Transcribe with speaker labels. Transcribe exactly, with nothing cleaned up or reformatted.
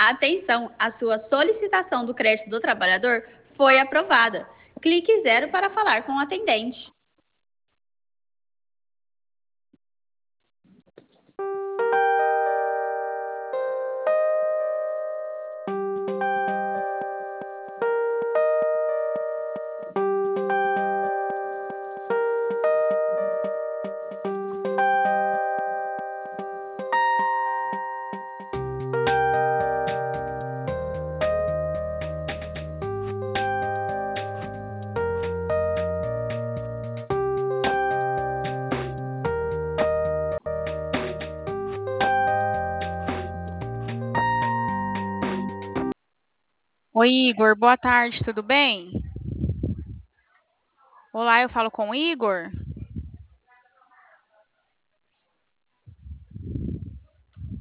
Speaker 1: Atenção, a sua solicitação do crédito do trabalhador foi aprovada. Clique zero para falar com o atendente.
Speaker 2: Oi, Igor, boa tarde, tudo bem? Olá, eu falo com o Igor?